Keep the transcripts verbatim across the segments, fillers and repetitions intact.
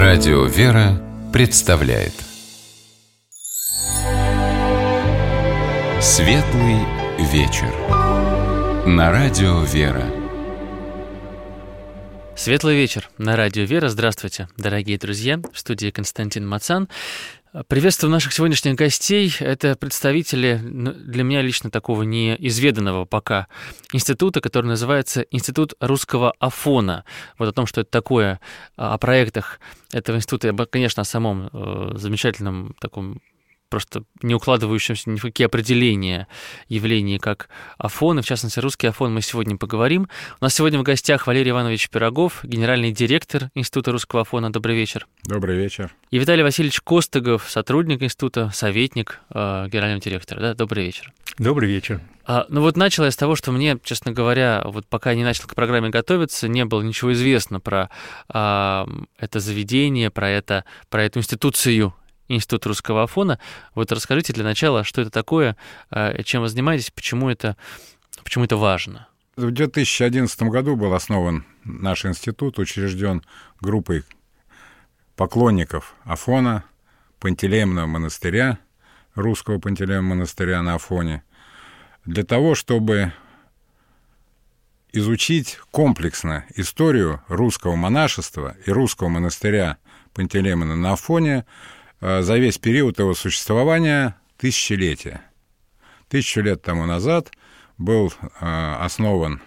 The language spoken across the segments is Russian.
Радио «Вера» представляет Светлый вечер на Радио «Вера». Светлый вечер на Радио «Вера». Здравствуйте, дорогие друзья. В студии Константин Мацан. Приветствую наших сегодняшних гостей. Это представители, для меня лично такого неизведанного пока института, который называется Институт русского Афона. Вот о том, что это такое, о проектах этого института, конечно, о самом замечательном таком просто не укладывающемся ни в какие определения явлений, как афоны, в частности, русский афон, мы сегодня поговорим. У нас сегодня в гостях Валерий Иванович Пирогов, генеральный директор Института русского афона. Добрый вечер. Добрый вечер. И Виталий Васильевич Костыгов, сотрудник института, советник э, генерального директора. Да? Добрый вечер. Добрый вечер. А, ну вот начал я с того, что мне, честно говоря, вот пока я не начал к программе готовиться, не было ничего известно про э, это заведение, про, это, про эту институцию Институт русского Афона. Вот расскажите для начала, что это такое, чем вы занимаетесь, почему это, почему это важно. В две тысячи одиннадцатом году был основан наш институт, учрежден группой поклонников Афона, Пантелеимона монастыря, русского Пантелеимона монастыря на Афоне, для того, чтобы изучить комплексно историю русского монашества и русского монастыря Пантелеимона на Афоне за весь период его существования, тысячелетия. Тысячу лет тому назад был э, основан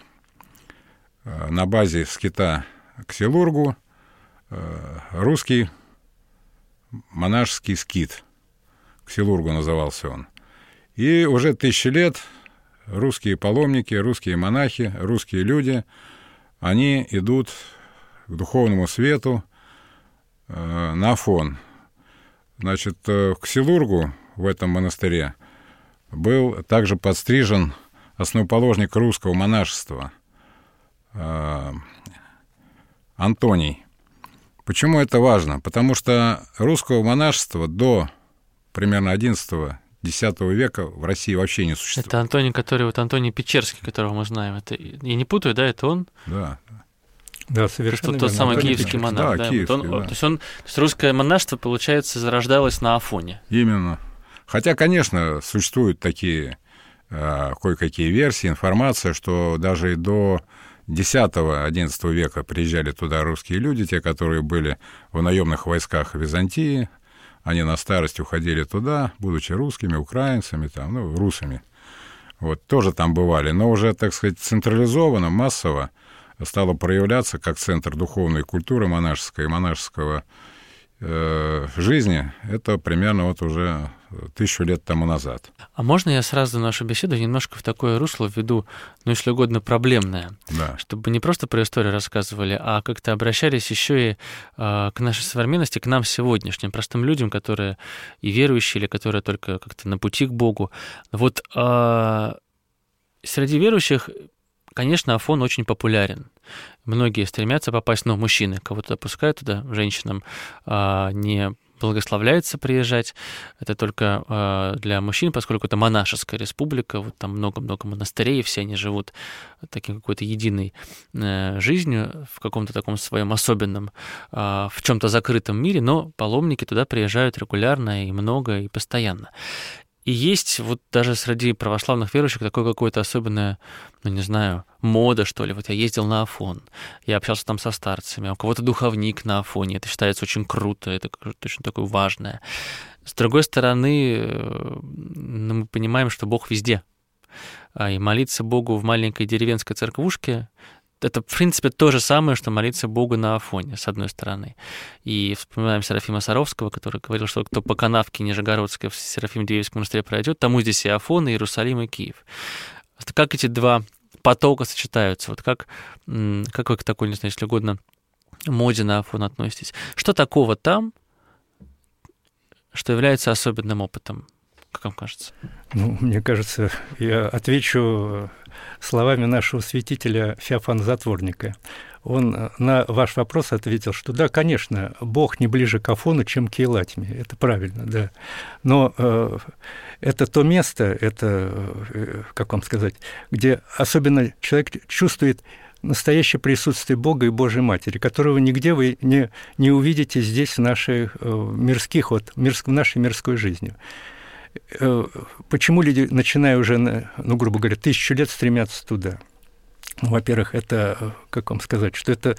э, на базе скита Ксилургу э, русский монашеский скит. Ксилургу назывался он. И уже тысячи лет русские паломники, русские монахи, русские люди, они идут к духовному свету э, на Афон. Значит, в Ксилургу, в этом монастыре, был также подстрижен основоположник русского монашества э, Антоний. Почему это важно? Потому что русского монашества до примерно одиннадцатого-десятого века в России вообще не существовало. Это Антоний, который, вот Антоний Печерский, которого мы знаем. Это, я не путаю, да, это он? Да. Да, совершенно верно. Тот самый Антоний киевский Печерский. монах. Да, да, киевский, вот он, да. То есть, он, то есть русское монашество, получается, зарождалось на Афоне. Именно. Хотя, конечно, существуют такие э, кое-какие версии, информация, что даже и до десятого-одиннадцатого века приезжали туда русские люди, те, которые были в наемных войсках Византии, они на старость уходили туда, будучи русскими, украинцами, там, ну, русами. Вот, тоже там бывали, но уже, так сказать, централизованно, массово стало проявляться как центр духовной культуры монашеской и монашеского э, жизни, это примерно вот уже тысячу лет тому назад. А можно я сразу нашу беседу немножко в такое русло введу, ну, если угодно, проблемное? Да. Чтобы не просто про историю рассказывали, а как-то обращались еще и э, к нашей современности, к нам сегодняшним, простым людям, которые и верующие, или которые только как-то на пути к Богу. Вот э, среди верующих, конечно, Афон очень популярен. Многие стремятся попасть, но мужчины кого-то допускают туда, женщинам а, не благословляется приезжать. Это только а, для мужчин, поскольку это монашеская республика, вот там много-много монастырей, все они живут таким какой-то единой а, жизнью в каком-то таком своем особенном, а, в чем-то закрытом мире, но паломники туда приезжают регулярно и много, и постоянно. И есть вот даже среди православных верующих такое какое-то особенное, ну, не знаю, мода, что ли. Вот я ездил на Афон, я общался там со старцами, а у кого-то духовник на Афоне. Это считается очень круто, это очень такое важное. С другой стороны, ну, мы понимаем, что Бог везде. И молиться Богу в маленькой деревенской церквушке — это, в принципе, то же самое, что молиться Богу на Афоне, с одной стороны. И вспоминаем Серафима Саровского, который говорил, что кто по канавке Нижегородской в Серафим-Дивеевском монастыре пройдет, тому здесь и Афон, и Иерусалим, и Киев. Как эти два потока сочетаются? Вот как, как вы к такой, не знаю, если угодно, моде на Афон относитесь? Что такого там, что является особенным опытом? Как вам кажется? Ну, мне кажется, я отвечу словами нашего святителя Феофана Затворника. Он на ваш вопрос ответил, что да, конечно, Бог не ближе к Афону, чем к Елатиме. Это правильно, да. Но э, это то место, это, э, как вам сказать, где особенно человек чувствует настоящее присутствие Бога и Божьей Матери, которого нигде вы не, не увидите здесь, в, наших, мирских, вот, в нашей мирской жизни. Почему люди, начиная уже, ну, грубо говоря, тысячу лет, стремятся туда? Во-первых, это, как вам сказать, что это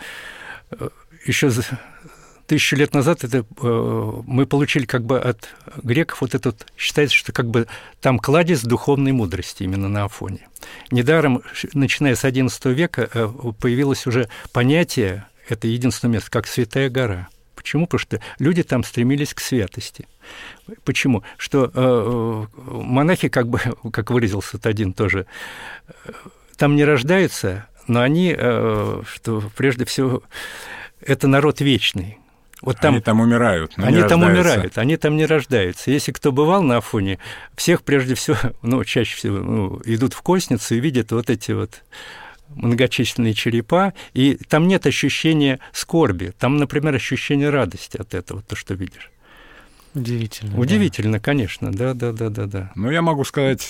еще тысячу лет назад это, мы получили как бы от греков вот этот, считается, что как бы там кладезь духовной мудрости именно на Афоне. Недаром, начиная с одиннадцатого века, появилось уже понятие, это единственное место, как Святая гора. Почему? Потому что люди там стремились к святости. Почему? Что э, монахи, как бы, как выразился один тоже, там не рождаются, но они, э, что прежде всего, это народ вечный. Вот там, они там умирают, но они не там рождаются. умирают, они там не рождаются. Если кто бывал на Афоне, всех прежде всего, ну, чаще всего ну, идут в Косницу и видят вот эти вот многочисленные черепа, и там нет ощущения скорби, там, например, ощущение радости от этого, то, что видишь. Удивительно. Удивительно, да. Конечно, да-да-да-да-да. Ну, я могу сказать,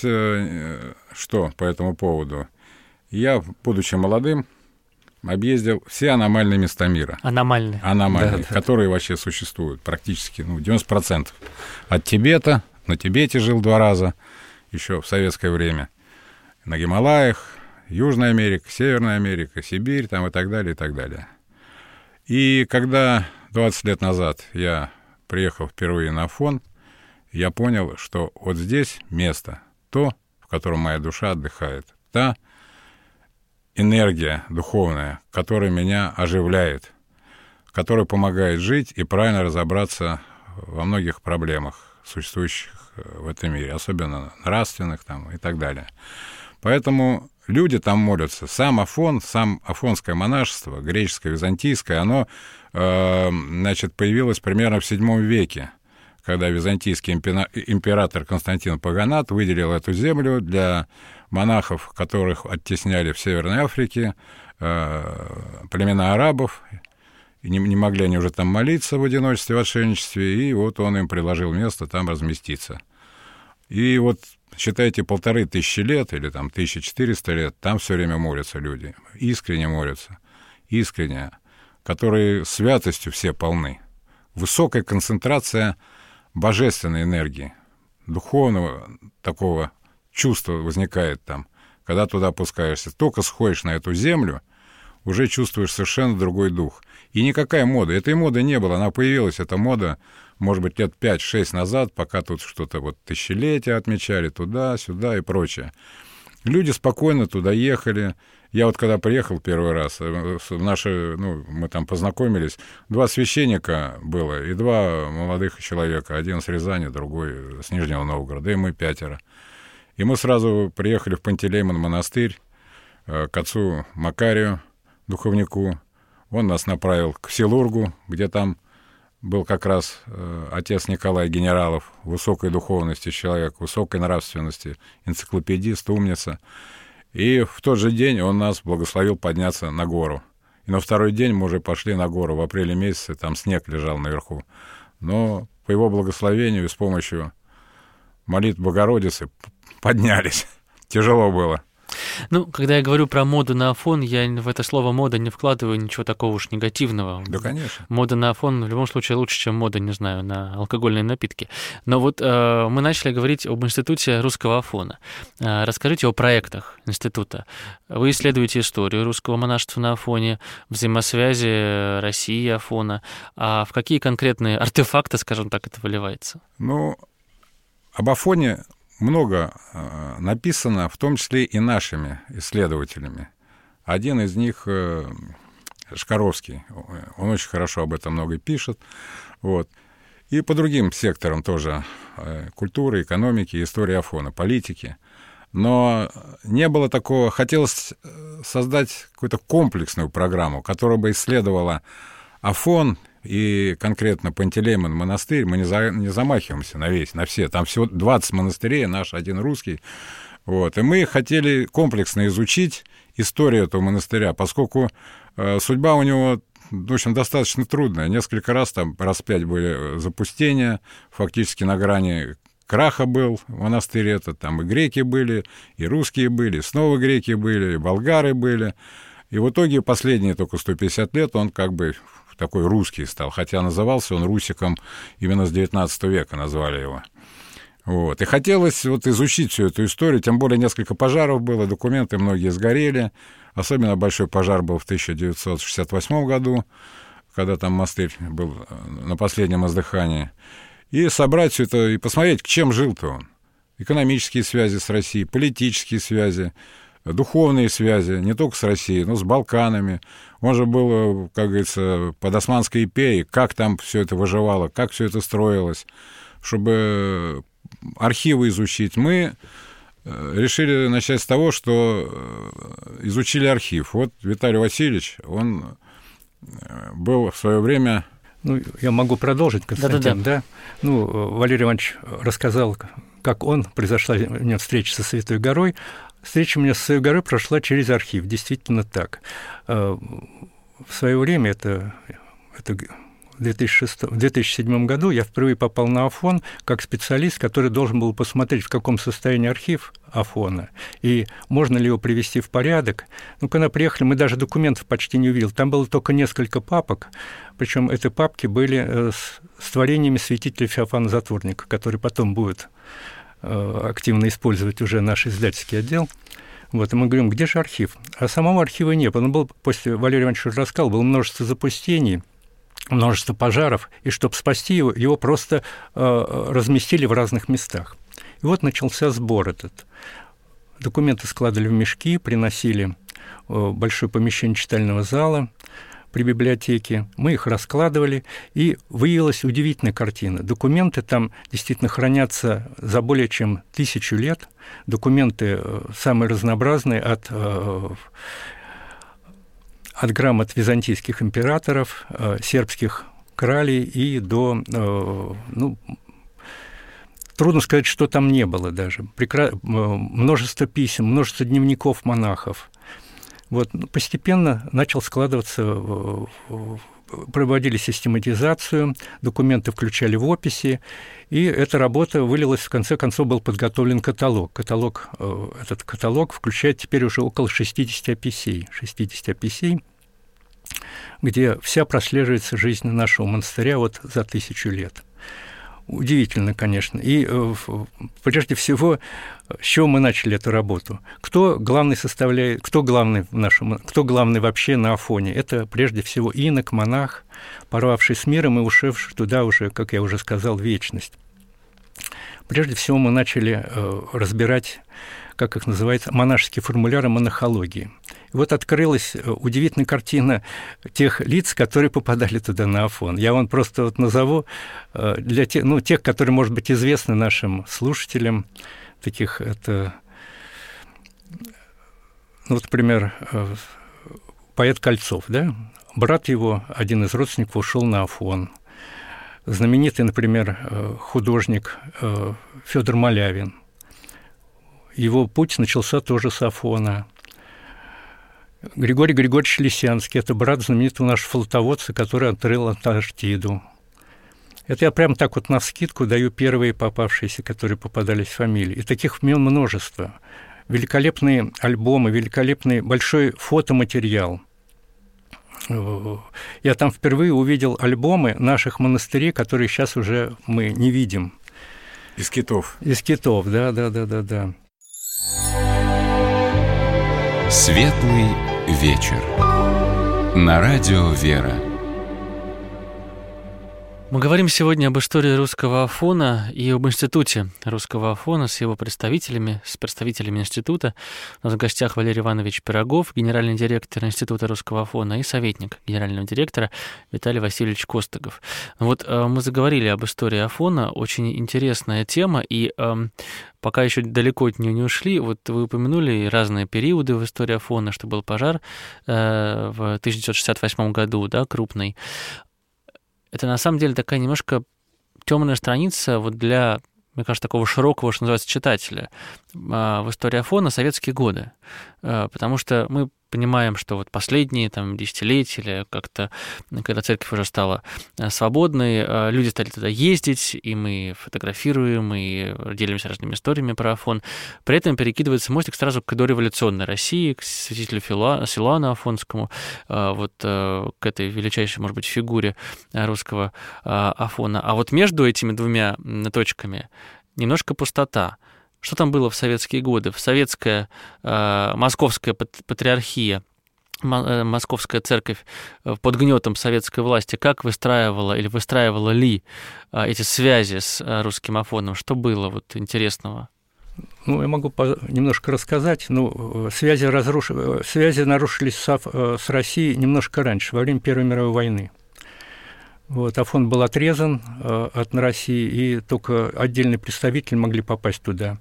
что по этому поводу. Я, будучи молодым, объездил все аномальные места мира. Аномальные. Аномальные, да, да. которые вообще существуют практически, ну, девяносто процентов. От Тибета, на Тибете жил два раза, еще в советское время, на Гималаях, Южная Америка, Северная Америка, Сибирь, там и так далее, и так далее. И когда двадцать лет назад я приехал впервые на Афон, я понял, что вот здесь место, то, в котором моя душа отдыхает, та энергия духовная, которая меня оживляет, которая помогает жить и правильно разобраться во многих проблемах, существующих в этом мире, особенно нравственных там, и так далее. Поэтому люди там молятся. Сам Афон, сам афонское монашество, греческое, византийское, оно э, значит, появилось примерно в седьмом веке, когда византийский император Константин Паганат выделил эту землю для монахов, которых оттесняли в Северной Африке, э, племена арабов, и не, не могли они уже там молиться в одиночестве, в отшельничестве, и вот он им предложил место там разместиться. И вот, считайте, полторы тысячи лет или там тысяча четыреста лет, там все время молятся люди, искренне молятся, искренне, которые святостью все полны. Высокая концентрация божественной энергии, духовного такого чувства возникает там, когда туда опускаешься. Только сходишь на эту землю, уже чувствуешь совершенно другой дух. И никакая мода, этой моды не было, она появилась, эта мода, может быть, лет пять-шесть назад, пока тут что-то вот тысячелетия отмечали, туда-сюда и прочее. Люди спокойно туда ехали. Я вот когда приехал первый раз, в наши, ну, мы там познакомились, два священника было и два молодых человека, один с Рязани, другой с Нижнего Новгорода, и мы пятеро. И мы сразу приехали в Пантелеймон монастырь к отцу Макарию, духовнику. Он нас направил к Силургу, где там был как раз э, отец Николай Генералов, высокой духовности человек, высокой нравственности, энциклопедист, умница. И в тот же день он нас благословил подняться на гору. И на второй день мы уже пошли на гору. В апреле месяце там снег лежал наверху. Но по его благословению и с помощью молитв Богородицы поднялись. Тяжело было. Ну, когда я говорю про моду на Афон, я в это слово «мода» не вкладываю ничего такого уж негативного. Да, конечно. Мода на Афон в любом случае лучше, чем мода, не знаю, на алкогольные напитки. Но вот э, мы начали говорить об институте русского Афона. Э, расскажите о проектах института. Вы исследуете историю русского монашества на Афоне, взаимосвязи России и Афона. А в какие конкретные артефакты, скажем так, это выливается? Ну, об Афоне много э, написано, в том числе и нашими исследователями. Один из них э, Шкаровский, он очень хорошо об этом много пишет. Вот. И по другим секторам тоже э, культуры, экономики, истории Афона, политики. Но не было такого, хотелось создать какую-то комплексную программу, которая бы исследовала Афон, и конкретно Пантелеймон монастырь, мы не, за, не замахиваемся на весь, на все. Там всего двадцать монастырей, наш один русский. Вот. И мы хотели комплексно изучить историю этого монастыря, поскольку э, судьба у него, в общем, достаточно трудная. Несколько раз там, раз пять были запустения, фактически на грани краха был монастырь этот. Там и греки были, и русские были, и снова греки были, и болгары были. И в итоге последние только сто пятьдесят лет он как бы такой русский стал, хотя назывался он Русиком именно с девятнадцатого века, назвали его. Вот. И хотелось вот изучить всю эту историю, тем более несколько пожаров было, документы многие сгорели. Особенно большой пожар был в тысяча девятьсот шестьдесят восьмом году, когда там монастырь был на последнем издыхании. И собрать все это, и посмотреть, к чем жил-то он. Экономические связи с Россией, политические связи, духовные связи, не только с Россией, но с Балканами. Он же был, как говорится, под Османской империей, как там все это выживало, как все это строилось, чтобы архивы изучить. Мы решили начать с того, что изучили архив. Вот Виталий Васильевич, он был в свое время... Ну, я могу продолжить, Константин, да? Ну, Валерий Иванович рассказал, как он, произошла у меня встреча со Святой горой. Встреча у меня со Святой горой прошла через архив, действительно так. В свое время, это, это в две тысячи шестом, в две тысячи седьмом году, я впервые попал на Афон как специалист, который должен был посмотреть, в каком состоянии архив Афона, и можно ли его привести в порядок. Ну, когда приехали, мы даже документов почти не увидели. Там было только несколько папок, причем эти папки были с, с творениями святителя Феофана Затворника, который потом будет э, активно использовать уже наш издательский отдел. Вот, и мы говорим, где же архив? А самого архива не было. Он был, после Валерия Ивановича рассказал, было множество запустений, множество пожаров, и чтобы спасти его, его просто э, разместили в разных местах. И вот начался сбор этот. Документы складывали в мешки, приносили в большое помещение читального зала при библиотеке. Мы их раскладывали, и выявилась удивительная картина. Документы там действительно хранятся за более чем тысячу лет. Документы самые разнообразные, от, от грамот византийских императоров, сербских кралей и до... Ну, трудно сказать, что там не было даже. Прекра... Множество писем, множество дневников монахов. Вот. Постепенно начал складываться, проводили систематизацию, документы включали в описи, и эта работа вылилась, в конце концов был подготовлен каталог. Каталог, этот каталог включает теперь уже около шестьдесят описей, шестьдесят описей, где вся прослеживается жизнь нашего монастыря вот за тысячу лет. Удивительно, конечно. И прежде всего, с чего мы начали эту работу? Кто главный составляет, кто главный в нашем, кто главный вообще на Афоне? Это прежде всего инок, монах, порвавший с миром и ушедший туда уже, как я уже сказал, в вечность. Прежде всего мы начали разбирать, как их называется, монашеские формуляры монахологии. И вот открылась удивительная картина тех лиц, которые попадали туда на Афон. Я вам просто вот назову для тех, ну, тех, которые, может быть, известны нашим слушателям, таких это, ну, вот, например, поэт Кольцов, да? Брат его, один из родственников, ушел на Афон. Знаменитый, например, художник Федор Малявин. Его путь начался тоже с Афона. Григорий Григорьевич Лисянский – это брат знаменитого нашего флотоводца, который открыл Антарктиду. Это я прям так вот навскидку даю первые попавшиеся, которые попадались в фамилии. И таких имен множество. Великолепные альбомы, великолепный большой фотоматериал. Я там впервые увидел альбомы наших монастырей, которые сейчас уже мы не видим. Из китов. Из китов, да, да, да, да, да. Светлый вечер. На радио «Вера». Мы говорим сегодня об истории русского Афона и об институте русского Афона с его представителями, с представителями института. У нас в гостях Валерий Иванович Пирогов, генеральный директор Института русского Афона, и советник генерального директора Виталий Васильевич Костыгов. Вот э, мы заговорили об истории Афона, очень интересная тема, и э, пока еще далеко от нее не ушли, вот вы упомянули разные периоды в истории Афона, что был пожар э, в тысяча девятьсот шестьдесят восьмом году, да, крупный. Это на самом деле такая немножко темная страница вот для, мне кажется, такого широкого, что называется, читателя. в истории Афона советские годы, потому что мы понимаем, что вот последние там, десятилетия, или как-то, когда церковь уже стала свободной, люди стали туда ездить, и мы фотографируем, и делимся разными историями про Афон. При этом перекидывается мостик сразу к дореволюционной России, к святителю Силуану Афонскому, вот к этой величайшей, может быть, фигуре русского Афона. А вот между этими двумя точками немножко пустота. Что там было в советские годы? В советская э, московская патриархия, м- московская церковь под гнетом советской власти, как выстраивала или выстраивала ли э, эти связи с э, русским Афоном? Что было вот интересного? Ну, я могу по- немножко рассказать. Ну, связи, разруш... связи нарушились с, с Россией немножко раньше, во время Первой мировой войны. Вот, Афон был отрезан э, от России, и только отдельные представители могли попасть туда.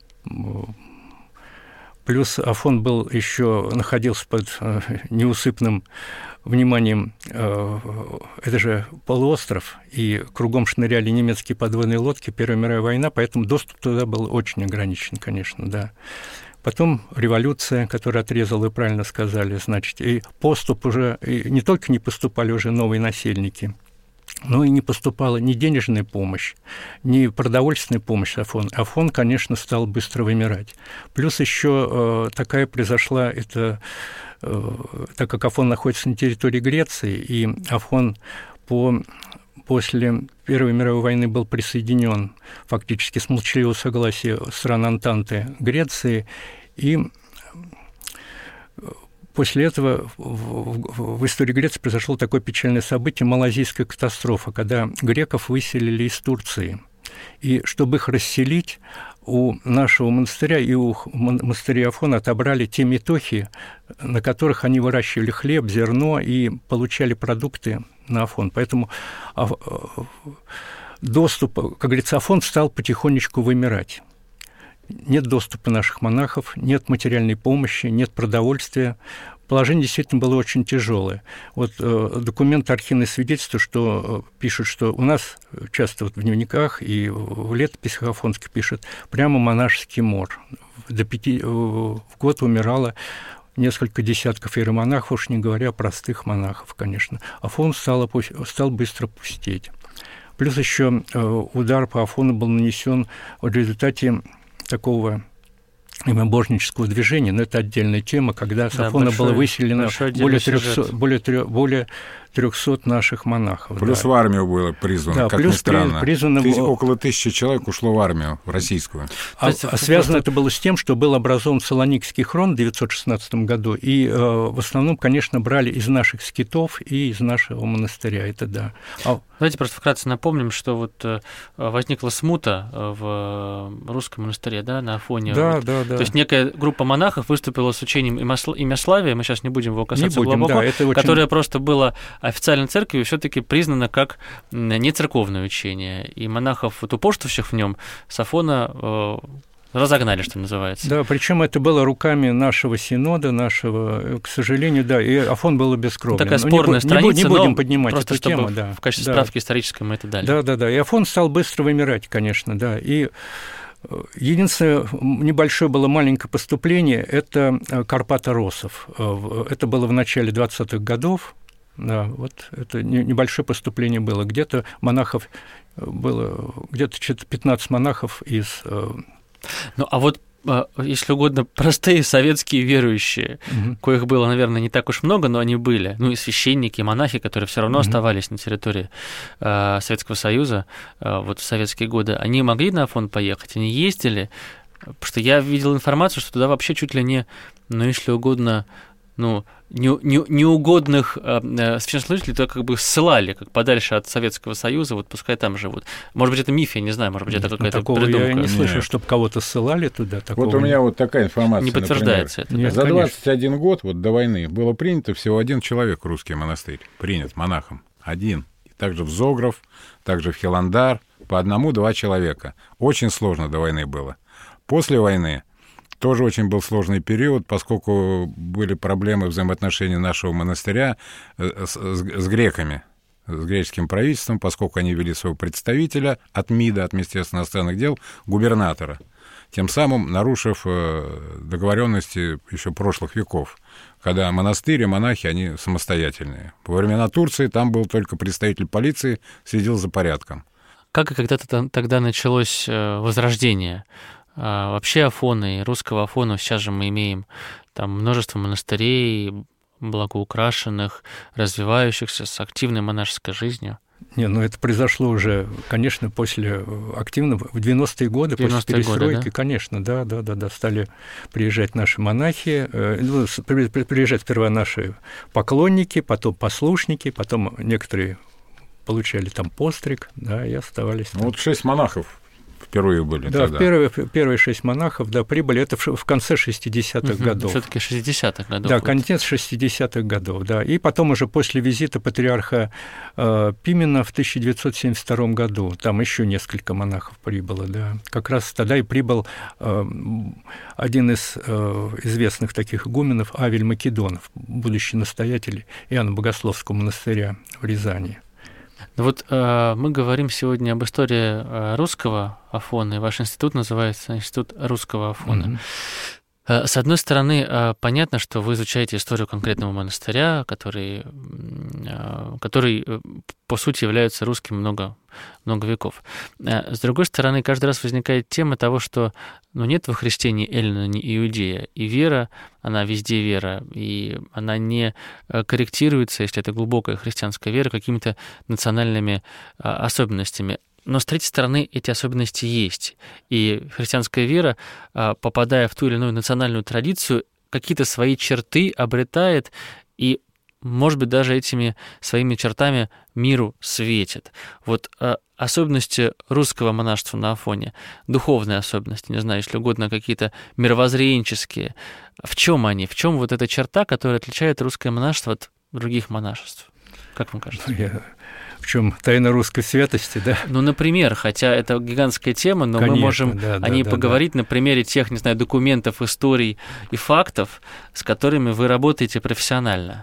Плюс Афон был еще находился под э, неусыпным вниманием. Э, это же полуостров, и кругом шныряли немецкие подводные лодки, Первая мировая война, поэтому доступ туда был очень ограничен, конечно, да. Потом революция, которая отрезала, вы правильно сказали, значит, и поступ уже, и не только не поступали уже новые насельники, но и не поступала ни денежная помощь, ни продовольственная помощь Афон. Афон, конечно, стал быстро вымирать. Плюс еще э, такая произошла, это, э, так как Афон находится на территории Греции, и Афон по, после Первой мировой войны был присоединен фактически с молчаливого согласия стран Антанты Греции, и после этого в истории Греции произошло такое печальное событие – малазийская катастрофа, когда греков выселили из Турции. И чтобы их расселить, у нашего монастыря и у монастыря Афона отобрали те метохи, на которых они выращивали хлеб, зерно и получали продукты на Афон. Поэтому доступ, как говорится, Афон стал потихонечку вымирать. Нет доступа наших монахов, нет материальной помощи, нет продовольствия. Положение действительно было очень тяжелое. Вот э, документы, архивные свидетельства, что э, пишут, что у нас часто вот в дневниках и в летописях афонских пишут прямо монашеский мор. До пяти, э, в год умирало несколько десятков иеромонахов, уж не говоря о простых монахов, конечно. Афон стал, стал быстро пустеть. Плюс еще э, удар по Афону был нанесен в результате такого имобожнического движения, но это отдельная тема, когда с да, Афона было выселено более трехсот, более, более трехсот наших монахов. Плюс да. в армию было призвано, да, как ни странно. Призвано... Тысяч, около тысячи человек ушло в армию, в российскую. А, а связано просто... это было с тем, что был образован Салоникский хрон в девятьсот шестнадцатом году, и э, в основном, конечно, брали из наших скитов и из нашего монастыря, это да. А... Давайте просто вкратце напомним, что вот возникла смута в русском монастыре, да, на Афоне. Да, вот. да, да. То есть некая группа монахов выступила с учением имяславия, мы сейчас не будем его касаться не будем, глубоко, да, это очень... которое просто было официальной церковью все-таки признано как нецерковное учение. И монахов, вот, упорствующих в нем, с Афона разогнали, что называется. Да, причем это было руками нашего синода, нашего, к сожалению, да, и Афон был бескровен. Такая спорная не, страница, не будем но поднимать просто эту чтобы тему, да. В качестве да. справки исторической мы это дали. Да, да, да, и Афон стал быстро вымирать, конечно, да, и единственное небольшое было маленькое поступление – это Карпато-Росов. Это было в начале двадцатых годов. Да, вот это небольшое поступление было. Где-то монахов было, где-то пятнадцать монахов из... Ну, а вот, если угодно, простые советские верующие, угу. коих было, наверное, не так уж много, но они были. Ну, и священники, и монахи, которые все равно угу. оставались на территории э, Советского Союза э, вот в советские годы, они могли на Афон поехать, они ездили, потому что я видел информацию, что туда вообще чуть ли не, ну, если угодно, ну, не, не, неугодных э, священнослужителей то как бы ссылали как подальше от Советского Союза, вот пускай там живут. Может быть, это миф, я не знаю, может быть, это какая-то такого придумка. Я не слышу, чтобы кого-то ссылали туда. Вот у меня вот такая информация, не подтверждается например. это. Нет, За двадцать один год вот до войны было принято всего один человек в русский монастырь. Принят монахом. Один. И также в Зогров, также в Хиландар. По одному-два человека. Очень сложно до войны было. После войны тоже очень был сложный период, поскольку были проблемы взаимоотношений нашего монастыря с, с, с греками, с греческим правительством, поскольку они вели своего представителя от МИДа, от Министерства иностранных дел, губернатора. тем самым нарушив договоренности еще прошлых веков, когда монастыри, монахи, они самостоятельные. Во времена Турции там был только представитель полиции, следил за порядком. Как и когда-то тогда началось возрождение вообще Афоны, русского Афона? Сейчас же мы имеем там множество монастырей, благоукрашенных, развивающихся, с активной монашеской жизнью. Не, ну это произошло уже, конечно, после активного, в девяностые годы, после перестройки, годы, да? Конечно, да, да, да, да, стали приезжать наши монахи, ну, приезжать сперва наши поклонники, потом послушники, потом некоторые получали там постриг, да, и оставались там. Ну, вот шесть монахов впервые были да, тогда. Первые, первые шесть монахов, да, прибыли, это в, в конце шестидесятых угу, годов. Все-таки шестидесятых годов. Да, вот. Конец шестидесятых годов, да. И потом уже после визита патриарха э, Пимена в тысяча девятьсот семьдесят втором году, там еще несколько монахов прибыло, да. Как раз тогда и прибыл э, один из э, известных таких игуменов, Авель Македонов, будущий настоятель Иоанна Богословского монастыря в Рязани. Ну вот э, мы говорим сегодня об истории э, русского Афона, и ваш институт называется Институт русского Афона. Mm-hmm. Э, с одной стороны, э, понятно, что вы изучаете историю конкретного монастыря, который, э, который э, по сути, является русским много, много веков. Э, с другой стороны, каждый раз возникает тема того, что ну, нет во Христе ни эллина, ни иудея, и вера, она везде вера, и она не корректируется, если это глубокая христианская вера, какими-то национальными особенностями. Но, с третьей стороны, эти особенности есть. И христианская вера, попадая в ту или иную национальную традицию, какие-то свои черты обретает и, может быть, даже этими своими чертами миру светит. Вот особенности русского монашества на Афоне, духовные особенности, не знаю, если угодно, какие-то мировоззренческие. В чем они? В чем вот эта черта, которая отличает русское монашество от других монашеств? Как вам кажется? Я... В чем тайна русской святости, да? Ну, например, хотя это гигантская тема, но Конечно, мы можем да, о ней да, поговорить да. на примере тех, не знаю, документов, историй и фактов, с которыми вы работаете профессионально.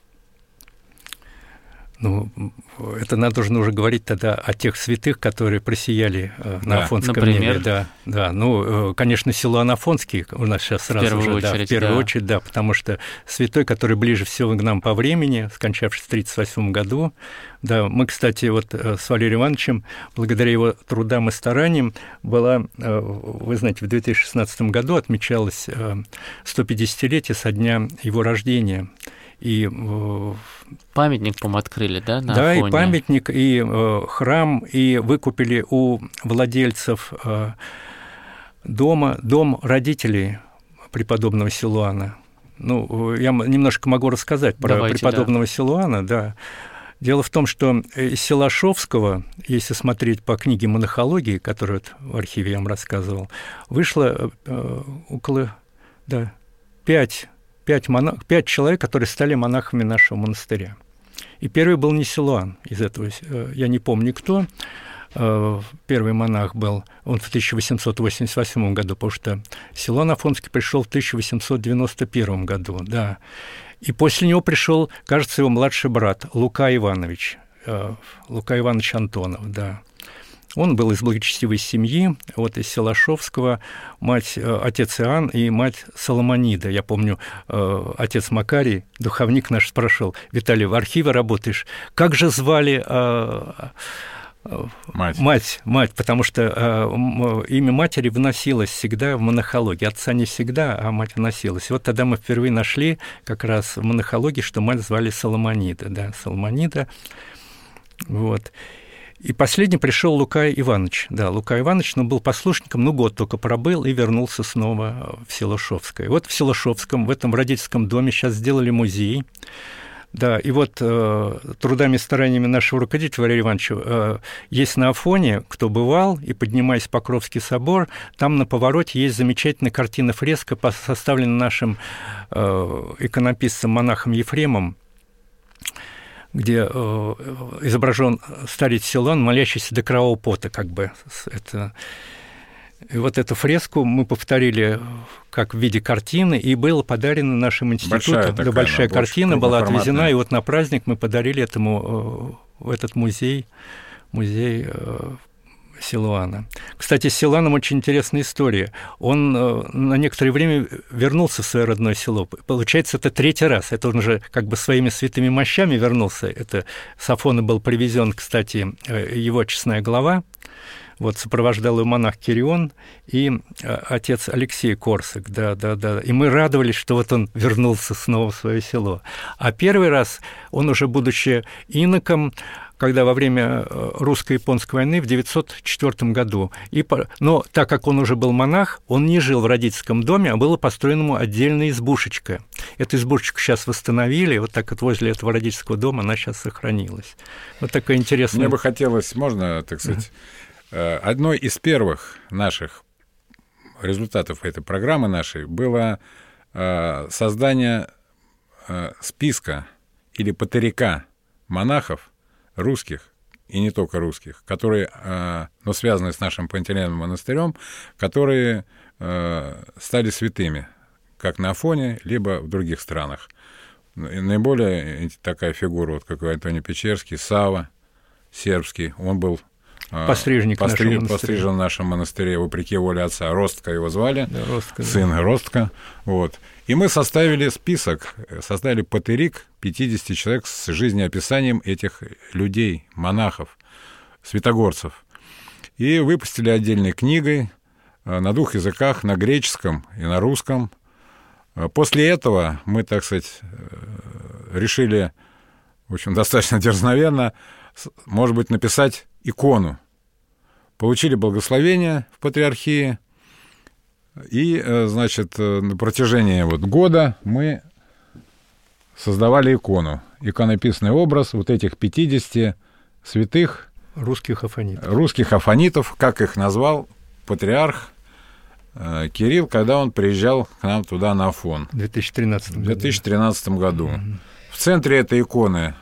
Ну, это надо нужно уже говорить тогда о тех святых, которые просияли э, на да. Афонском Например? небе. Да, да. Ну, э, конечно, Силуан Афонский у нас сейчас сразу в первую же, очередь, да, в первую да. очередь, да, потому что святой, который ближе всего к нам по времени, скончавшись в тридцать восьмом году. Да, мы, кстати, вот с Валерием Ивановичем, благодаря его трудам и стараниям, была, э, вы знаете, в две тысячи шестнадцатом году отмечалось э, сто пятидесятилетие со дня его рождения. И, памятник, по-моему, открыли, да, на Да, Афоне? И памятник, и э, храм, и выкупили у владельцев э, дома, дом родителей преподобного Силуана. Ну, я немножко могу рассказать про Давайте, преподобного да. Силуана, да. Дело в том, что из села Шовского, если смотреть по книге монахологии, которую в архиве я вам рассказывал, вышло э, около да, пять Пять, монах, пять человек, которые стали монахами нашего монастыря. И первый был не Силуан из этого, я не помню кто. Первый монах был, он в тысяча восемьсот восемьдесят восьмом году, потому что Силуан Афонский пришел в тысяча восемьсот девяносто первом году, да. И после него пришел, кажется, его младший брат Лука Иванович, Лука Иванович Антонов, да. Он был из благочестивой семьи, вот из села Шовского, мать, отец Иоанн и мать Соломонида. Я помню, отец Макарий, духовник наш, спрашивал: Виталий, в архиве работаешь, как же звали мать? Мать, мать, потому что имя матери вносилось всегда в монахологии. Отца не всегда, а мать вносилась. И вот тогда мы впервые нашли как раз в монахологии, что мать звали Соломонида, да, Соломонида, вот. И последний пришел Лука Иванович. Да, Лука Иванович, но был послушником, ну, год только пробыл и вернулся снова в село Шовское. Вот в село Шовском, в этом родительском доме сейчас сделали музей. Да, и вот э, трудами и стараниями нашего руководителя Валерия Ивановича э, есть на Афоне, кто бывал, и поднимаясь в Покровский собор, там на повороте есть замечательная картина-фреска, составленная нашим э, иконописцем-монахом Ефремом, где э, изображен старец Силуан, молящийся до кровавого пота, как бы. Это... И вот эту фреску мы повторили как в виде картины, и было подарено нашим институту. Большая, такая, да, большая картина была отвезена, и вот на праздник мы подарили этому, э, в этот музей, музей э, Силуана. Кстати, с Силуаном очень интересная история. Он на некоторое время вернулся в свое родное село. Получается, это третий раз. Это он уже как бы своими святыми мощами вернулся. Это с Афона был привезен, кстати, его честная глава. Вот сопровождал его монах Кирион и отец Алексей Корсак, да, да, да. И мы радовались, что вот он вернулся снова в свое село. А первый раз он уже, будучи иноком, когда во время русско-японской войны в девятьсот четвёртом году. И, но так как он уже был монах, он не жил в родительском доме, а была построена ему отдельная избушечка. Эту избушечку сейчас восстановили, вот так вот возле этого родительского дома она сейчас сохранилась. Вот такая интересная... Мне бы хотелось, можно, так сказать... Одной из первых наших результатов этой программы нашей было создание списка или патырика монахов русских, и не только русских, которые, но связанные с нашим Пантелеймоновым монастырем, которые стали святыми, как на Афоне, либо в других странах. И наиболее такая фигура, вот как Антоний Печерский, Сава сербский, он был... Пострижник Постри... нашего пострижен в нашем монастыре, вопреки воле отца. Ростка его звали, да, Ростка, сын да. Ростка. Вот. И мы составили список, составили патырик пятьдесят человек с жизнеописанием этих людей, монахов, святогорцев. И выпустили отдельной книгой на двух языках, на греческом и на русском. После этого мы, так сказать, решили, в общем, достаточно дерзновенно, может быть, написать икону. Получили благословение в патриархии, и, значит, на протяжении вот года мы создавали икону, иконописный образ вот этих пятидесяти святых русских афонитов. Русских афонитов, как их назвал патриарх Кирилл, когда он приезжал к нам туда на Афон. В две тысячи тринадцатом году. В две тысячи тринадцатом году. Mm-hmm. В центре этой иконы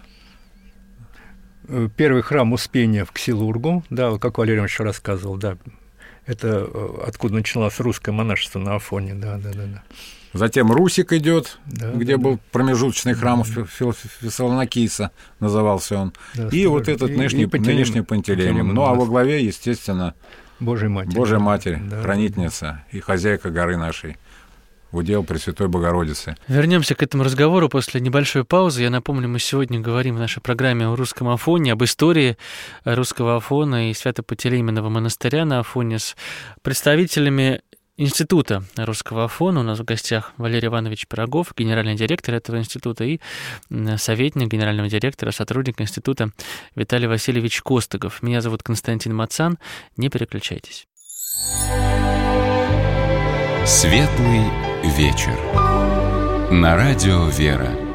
первый храм Успения в Ксилургу, да, как Валерий Иванович рассказывал, да, это откуда началось русское монашество на Афоне, да, да, да. да. Затем Русик идет, да, где да, был да. промежуточный храм да. Фессалоникийса, назывался он, да, и вот этот и, нынешний, и нынешний Пантелеймон. Ну, а во главе, естественно, Божья Матерь, Божья Матерь, да, хранительница да. и хозяйка горы нашей. Удел Пресвятой Богородицы. Вернемся к этому разговору после небольшой паузы. Я напомню, мы сегодня говорим в нашей программе о русском Афоне, об истории русского Афона и Свято-Пантелеймонового монастыря на Афоне с представителями Института русского Афона. У нас в гостях Валерий Иванович Пирогов, генеральный директор этого института, и советник генерального директора, сотрудник института Виталий Васильевич Костыгов. Меня зовут Константин Мацан. Не переключайтесь. Светлый вечер. На радио «Вера».